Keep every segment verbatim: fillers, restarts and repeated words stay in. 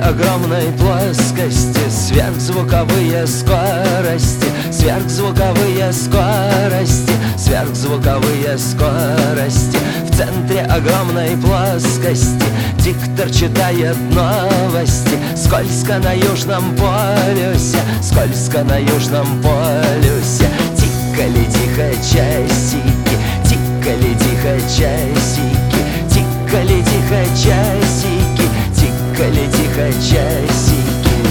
огромной плоскости сверхзвуковые скорости, сверхзвуковые скорости, сверхзвуковые скорости. В центре огромной плоскости диктор читает новости. Скользко на южном полюсе, скользко на южном полюсе. Тикали тихо часики, тикали тихо часики, тикали тихо часики, тикали тихо часики.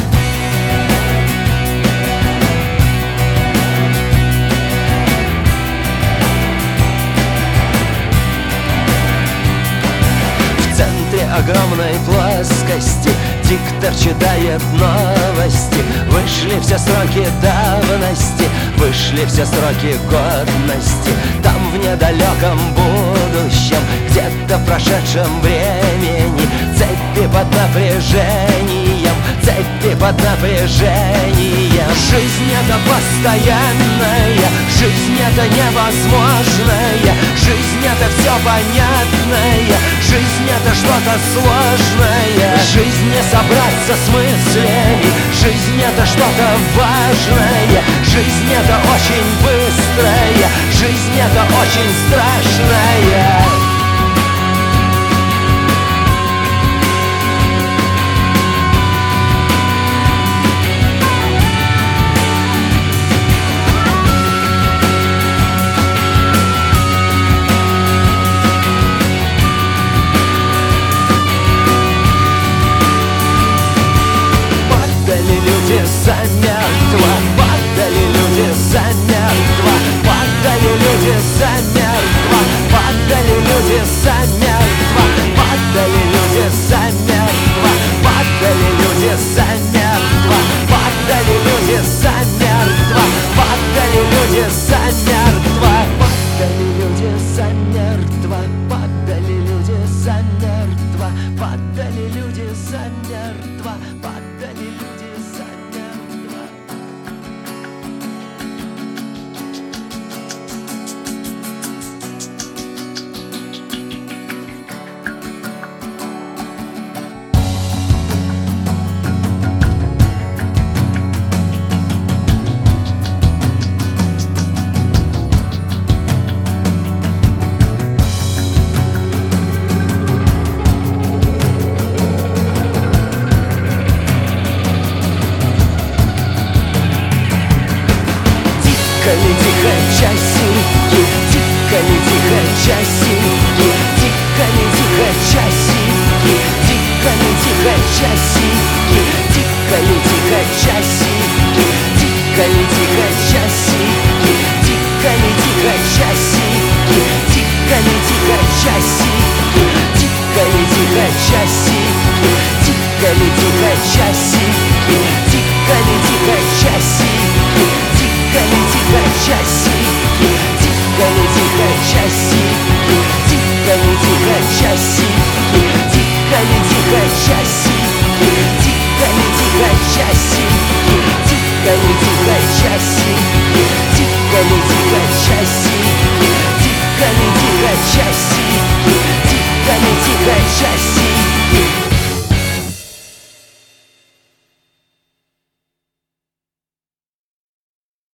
В центре огромной плоскости диктор читает новости. Вышли все сроки давности, вышли все сроки годности. Там в недалеком будущем, где-то в прошедшем времени, цепи под напряжением, цепи под напряжением. Жизнь это постоянная, жизнь это невозможная, жизнь это все понятное, жизнь это что-то сложное. Жизнь не собраться с мыслями, жизнь это что-то важное, жизнь это очень быстрая, жизнь это очень страшная. Замертво, падали люди замертво, падали люди замертво, падали люди замертво, падали люди замертво, падали люди замертво, падали люди замертво, падали люди замертво, падали люди замертво, падали люди замертво, падали люди замертво, падали люди. Тикали тихо часики, тикали тихо часики, тикали тихо часики, тикали тихо часики, тикали тихо часики, тикали тихо часики, тикали тихо часики, тикали тихо часики, тикали тихо часики, тикали тихо часики, тикали тихо часики, тикали тихо часики, тикали тихо часики, тикали тихо часики, тикали тихо часики, тикали тихо часики, тикали тихо часики, тикали тихо часики, тикали тихо часики, тикали тихо часики.